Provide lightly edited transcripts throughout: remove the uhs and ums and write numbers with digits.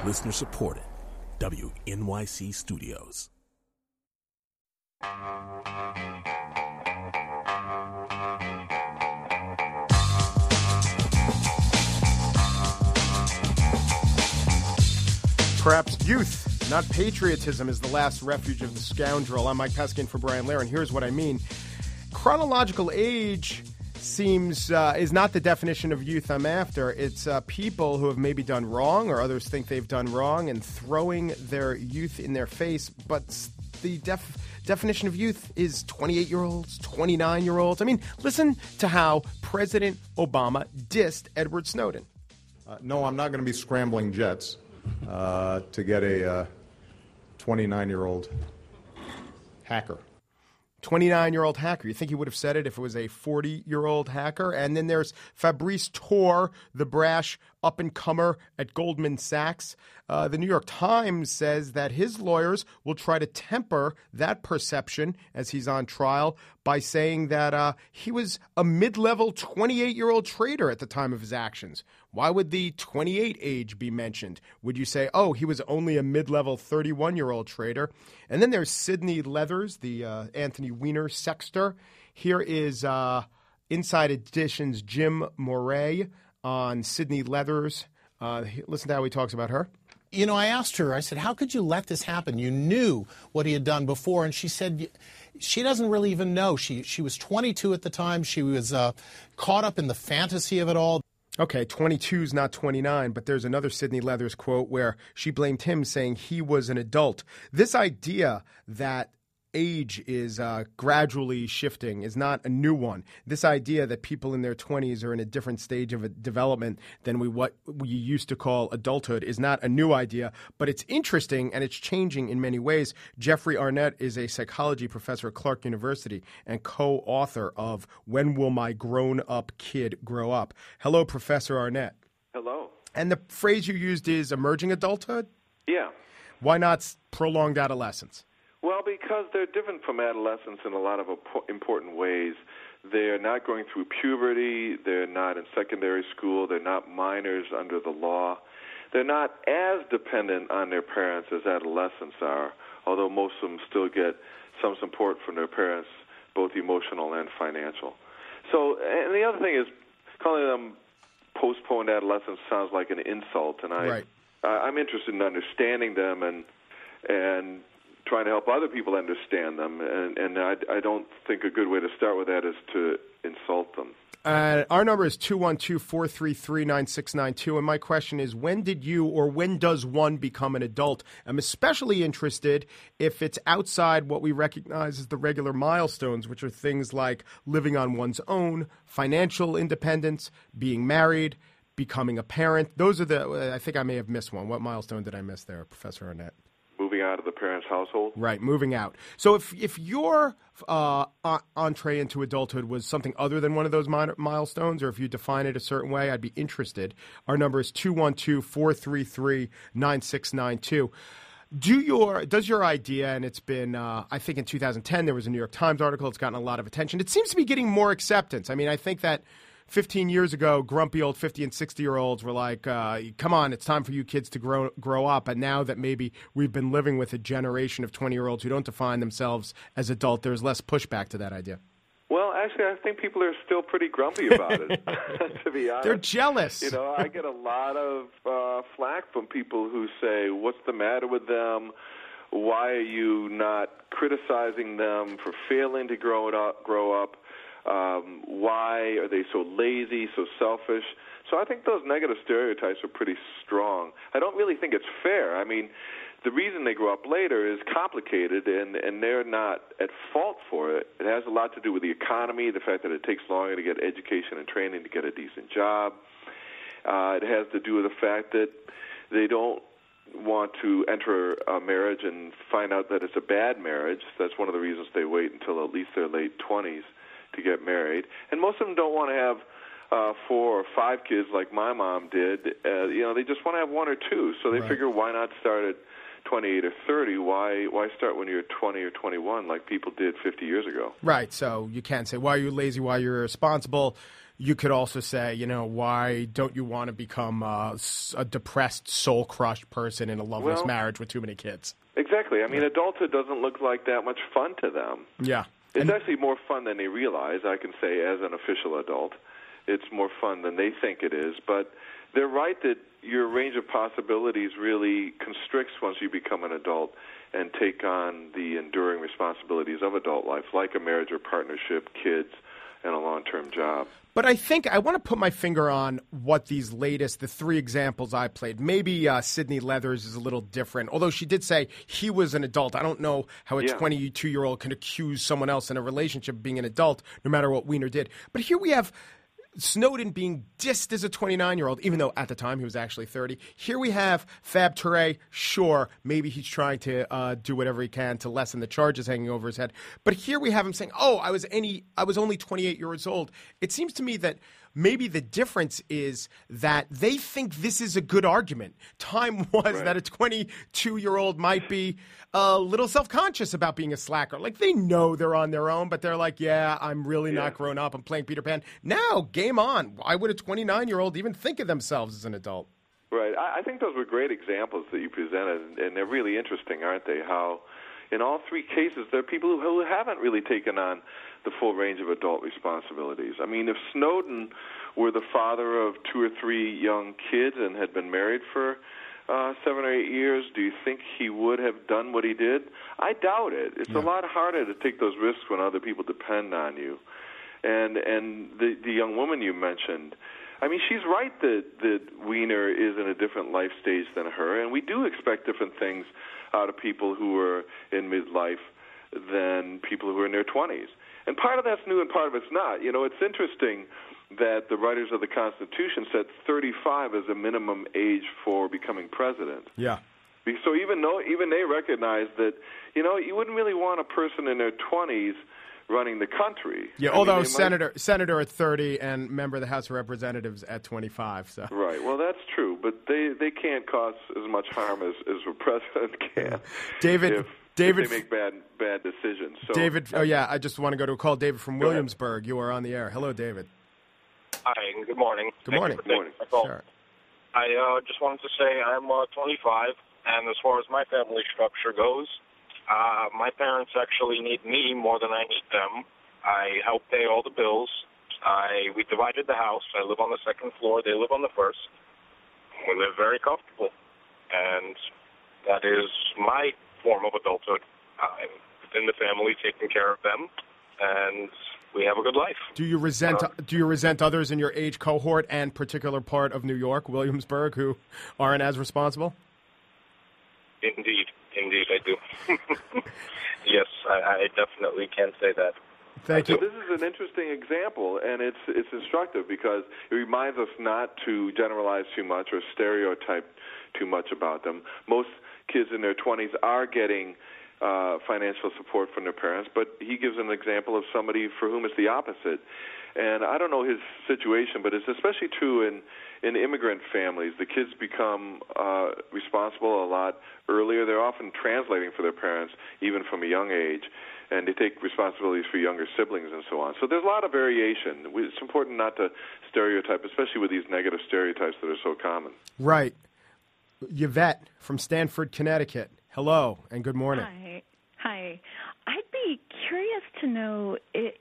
Listener supported. WNYC Studios. Perhaps youth, not patriotism, is the last refuge of the scoundrel. I'm Mike Peskin for Brian Lehrer, and here's what I mean. Chronological age seems is not the definition of youth I'm after. It's people who have maybe done wrong or others think they've done wrong and throwing their youth in their face. But the definition of youth is 28-year-olds, 29-year-olds. I mean, listen to how President Obama dissed Edward Snowden. No, I'm not going to be scrambling jets to get a 29-year-old hacker. 29-year-old hacker. You think he would have said it if it was a 40-year-old hacker? And then there's Fabrice Tor, the brash up-and-comer at Goldman Sachs. The New York Times says that his lawyers will try to temper that perception as he's on trial by saying that he was a mid-level 28-year-old trader at the time of his actions. Why would the 28 age be mentioned? Would you say, oh, he was only a mid-level 31-year-old trader? And then there's Sidney Leathers, the Anthony Weiner sexter. Here is Inside Edition's Jim Moret on Sidney Leathers. Listen to how he talks about her. You know, I asked her, I said, how could you let this happen? You knew what he had done before. And she said she doesn't really even know. She was 22 at the time. She was caught up in the fantasy of it all. Okay, 22 is not 29, but there's another Sidney Leathers quote where she blamed him, saying he was an adult. This idea that age is gradually shifting is not a new one. This idea that people in their 20s are in a different stage of a development than what we used to call adulthood is not a new idea, but it's interesting and it's changing in many ways. Jeffrey Arnett is a psychology professor at Clark University and co-author of When Will My Grown-Up Kid Grow Up? Hello, Professor Arnett. Hello. And the phrase you used is emerging adulthood? Yeah. Why not prolonged adolescence? Well, because they're different from adolescence in a lot of important ways. They're not going through puberty. They're not in secondary school. They're not minors under the law. They're not as dependent on their parents as adolescents are, although most of them still get some support from their parents, both emotional and financial. So, and the other thing is, calling them postponed adolescence sounds like an insult, and I'm interested in understanding them and trying to help other people understand them, and I don't think a good way to start with that is to insult them. Our number is 212-433-9692, and my question is, when does one become an adult? I'm especially interested if it's outside what we recognize as the regular milestones, which are things like living on one's own, financial independence, being married, becoming a parent. Those are I think I may have missed one. What milestone did I miss there, Professor Arnett? Moving out of the parent's household? Right, moving out. So if your entree into adulthood was something other than one of those milestones, or if you define it a certain way, I'd be interested. Our number is 212-433-9692. Does your idea, and it's been, I think in 2010 there was a New York Times article, it's gotten a lot of attention. It seems to be getting more acceptance. I mean, I think that 15 years ago, grumpy old 50 and 60-year-olds were like, come on, it's time for you kids to grow up. And now that maybe we've been living with a generation of 20-year-olds who don't define themselves as adult, there's less pushback to that idea. Well, actually, I think people are still pretty grumpy about it, to be honest. They're jealous. You know, I get a lot of flack from people who say, what's the matter with them? Why are you not criticizing them for failing to grow up? Why are they so lazy, so selfish? So I think those negative stereotypes are pretty strong. I don't really think it's fair. I mean, the reason they grow up later is complicated, and they're not at fault for it. It has a lot to do with the economy, the fact that it takes longer to get education and training to get a decent job. It has to do with the fact that they don't want to enter a marriage and find out that it's a bad marriage. That's one of the reasons they wait until at least their late 20s to get married. And most of them don't want to have 4 or 5 kids like my mom did. They just want to have 1 or 2. So they figure, why not start at 28 or 30, why start when you're 20 or 21 like people did 50 years ago? Right. So you can't say, why are you lazy, why you're irresponsible. You could also say, why don't you want to become a depressed, soul-crushed person in a loveless marriage with too many kids? Exactly. I mean, adulthood doesn't look like that much fun to them. Yeah. It's actually more fun than they realize, I can say, as an official adult. It's more fun than they think it is. But they're right that your range of possibilities really constricts once you become an adult and take on the enduring responsibilities of adult life, like a marriage or partnership, kids, and a long-term job. But I think I want to put my finger on what the 3 examples I played. Maybe Sydney Leathers is a little different, although she did say he was an adult. I don't know how a 22-year-old can accuse someone else in a relationship of being an adult, no matter what Weiner did. But here we have Snowden being dissed as a 29-year-old, even though at the time he was actually 30. Here we have Fab Touré. Sure, maybe he's trying to do whatever he can to lessen the charges hanging over his head. But here we have him saying, I was only 28 years old. It seems to me that maybe the difference is that they think this is a good argument. Time was that a 22-year-old might be a little self-conscious about being a slacker. Like, they know they're on their own, but they're like, I'm really not grown up. I'm playing Peter Pan. Now, game on. Why would a 29-year-old even think of themselves as an adult? Right. I think those were great examples that you presented, and they're really interesting, aren't they? How in all 3 cases, there are people who haven't really taken on the full range of adult responsibilities. I mean, if Snowden were the father of 2 or 3 young kids and had been married for 7 or 8 years, do you think he would have done what he did? I doubt it. It's a lot harder to take those risks when other people depend on you. And the young woman you mentioned, I mean, she's right that Weiner is in a different life stage than her, and we do expect different things out of people who are in midlife than people who are in their 20s. And part of that's new and part of it's not. It's interesting that the writers of the Constitution set 35 as a minimum age for becoming president. Yeah. So even they recognize that, you wouldn't really want a person in their 20s running the country. Yeah, although senator at 30 and member of the House of Representatives at 25. So. Right. Well, that's true, but they can't cause as much harm as a president can. David, if they make bad decisions. So, David, I just want to go to a call. David from Williamsburg. You are on the air. Hello, David. Hi, good morning. Good morning. Good morning. Sure. I just wanted to say I'm 25, and as far as my family structure goes, my parents actually need me more than I need them. I help pay all the bills. We divided the house. I live on the 2nd floor. They live on the 1st. We live very comfortable, and that is my form of adulthood. I'm within the family, taking care of them, and we have a good life. Do you resent others in your age cohort and particular part of New York, Williamsburg, who aren't as responsible? Indeed, I do. Yes, I definitely can say that. Thank you. So this is an interesting example, and it's instructive because it reminds us not to generalize too much or stereotype too much about them. Most kids in their 20s are getting financial support from their parents, but he gives an example of somebody for whom it's the opposite. And I don't know his situation, but it's especially true in immigrant families. The kids become responsible a lot earlier. They're often translating for their parents, even from a young age, and they take responsibilities for younger siblings and so on. So there's a lot of variation. It's important not to stereotype, especially with these negative stereotypes that are so common. Right. Yvette from Stamford, Connecticut. Hello, and good morning. Hi. I'd be curious to know,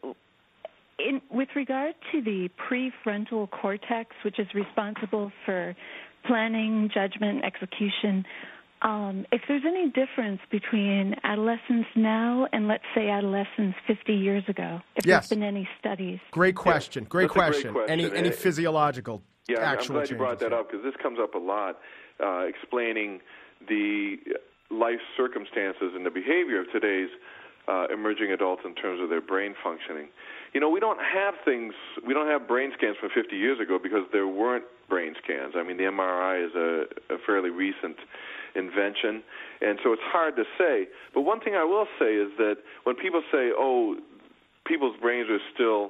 with regard to the prefrontal cortex, which is responsible for planning, judgment, execution, if there's any difference between adolescents now and, let's say, adolescents 50 years ago, if there's been any studies. Great question. Great question. Any physiological I'm actual glad you brought that up because this comes up a lot, explaining the life circumstances and the behavior of today's emerging adults in terms of their brain functioning. We don't have brain scans from 50 years ago because there weren't brain scans. I mean, the MRI is a fairly recent invention, and so it's hard to say. But one thing I will say is that when people say, people's brains are still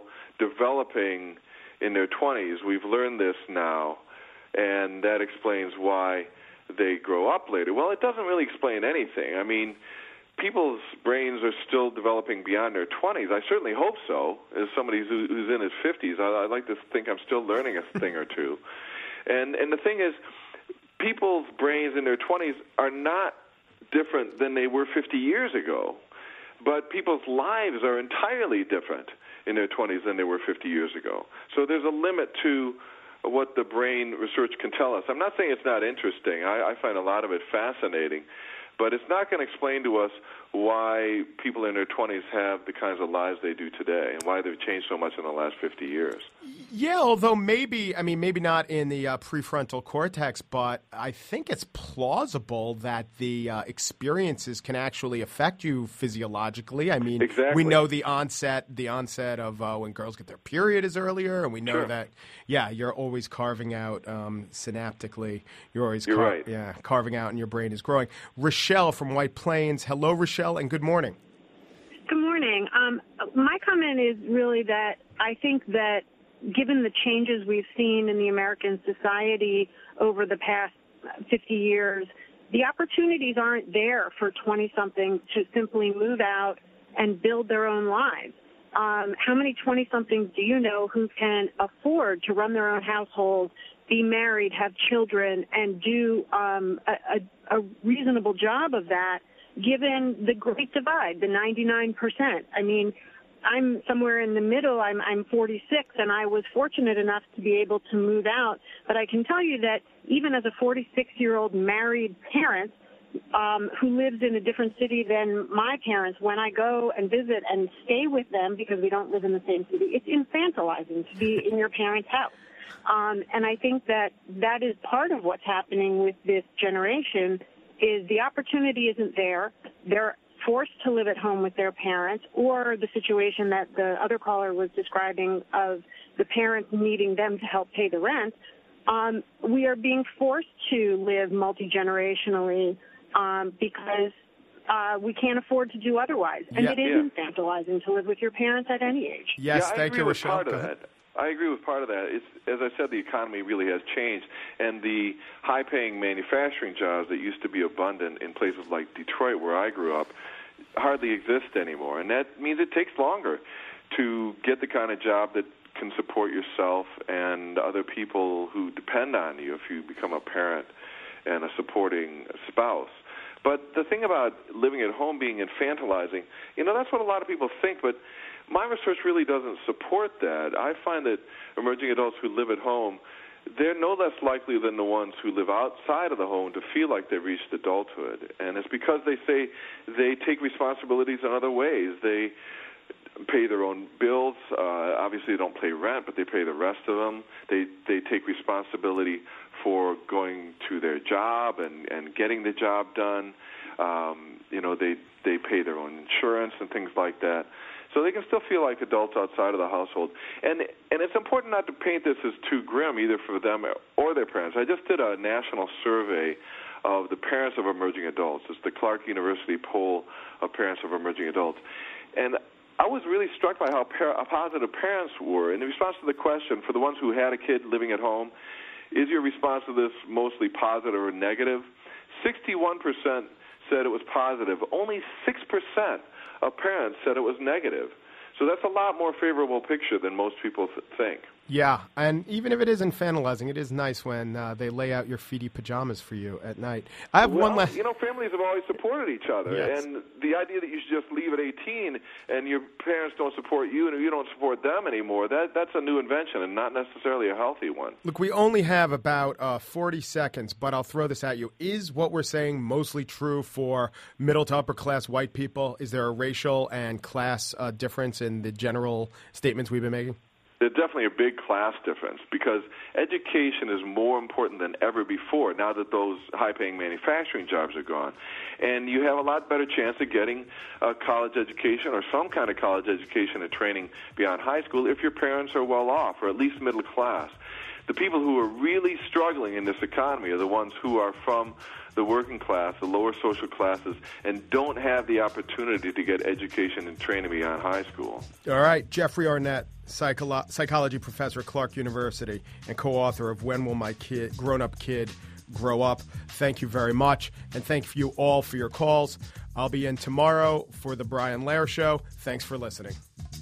developing in their 20s, we've learned this now, and that explains why they grow up later. Well, it doesn't really explain anything. I mean, people's brains are still developing beyond their 20s. I certainly hope so. As somebody who's in his 50s, I like to think I'm still learning a thing or two. And the thing is, people's brains in their 20s are not different than they were 50 years ago. But people's lives are entirely different in their 20s than they were 50 years ago. So there's a limit to what the brain research can tell us. I'm not saying it's not interesting. I find a lot of it fascinating. But it's not going to explain to us why people in their 20s have the kinds of lives they do today and why they've changed so much in the last 50 years. Yeah, although maybe not in the prefrontal cortex, but I think it's plausible that the experiences can actually affect you physiologically. I mean, exactly. We know the onset of when girls get their period is earlier, and we know Sure. that, you're always carving out synaptically. You're always right. carving out, and your brain is growing. Rochelle from White Plains. Hello, Rochelle, and good morning. Good morning. My comment is really that I think that given the changes we've seen in the American society over the past 50 years, the opportunities aren't there for 20-somethings to simply move out and build their own lives. How many 20-somethings do you know who can afford to run their own household, be married, have children, and do a reasonable job of that, given the great divide, the 99%? I mean, I'm somewhere in the middle. I'm 46, and I was fortunate enough to be able to move out. But I can tell you that even as a 46-year-old married parent who lives in a different city than my parents, when I go and visit and stay with them, because we don't live in the same city, it's infantilizing to be in your parents' house. And I think that is part of what's happening with this generation is the opportunity isn't there. They're forced to live at home with their parents, or the situation that the other caller was describing of the parents needing them to help pay the rent. We are being forced to live multi-generationally because we can't afford to do otherwise. And it is infantilizing to live with your parents at any age. Yes, thank you, Rochelle. I agree with part of that. It's, as I said, the economy really has changed, and the high-paying manufacturing jobs that used to be abundant in places like Detroit, where I grew up, hardly exist anymore. And that means it takes longer to get the kind of job that can support yourself and other people who depend on you if you become a parent and a supporting spouse. But the thing about living at home being infantilizing, that's what a lot of people think, but my research really doesn't support that. I find that emerging adults who live at home, they're no less likely than the ones who live outside of the home to feel like they've reached adulthood. And it's because they say they take responsibilities in other ways. They pay their own bills. Obviously, they don't pay rent, but they pay the rest of them. They take responsibility for going to their job and getting the job done. They pay their own insurance and things like that. So they can still feel like adults outside of the household. And it's important not to paint this as too grim, either for them or their parents. I just did a national survey of the parents of emerging adults. It's the Clark University poll of parents of emerging adults. And I was really struck by how positive parents were. In response to the question, for the ones who had a kid living at home, is your response to this mostly positive or negative? 61% said it was positive. Only 6% of parents said it was negative. So that's a lot more favorable picture than most people think. Yeah, and even if it is infantilizing, it is nice when they lay out your feety pajamas for you at night. I have one last... families have always supported each other, yes. And the idea that you should just leave at 18 and your parents don't support you and you don't support them anymore, that's a new invention and not necessarily a healthy one. Look, we only have about 40 seconds, but I'll throw this at you. Is what we're saying mostly true for middle to upper class white people? Is there a racial and class difference in the general statements we've been making? There's definitely a big class difference because education is more important than ever before now that those high-paying manufacturing jobs are gone. And you have a lot better chance of getting a college education or some kind of college education and training beyond high school if your parents are well off or at least middle class. The people who are really struggling in this economy are the ones who are from the working class, the lower social classes, and don't have the opportunity to get education and training beyond high school. All right. Jeffrey Arnett, psychology professor at Clark University and co-author of When Will My Grown-Up Kid grow up. Thank you very much, and thank you all for your calls. I'll be in tomorrow for the Brian Lehrer Show. Thanks for listening.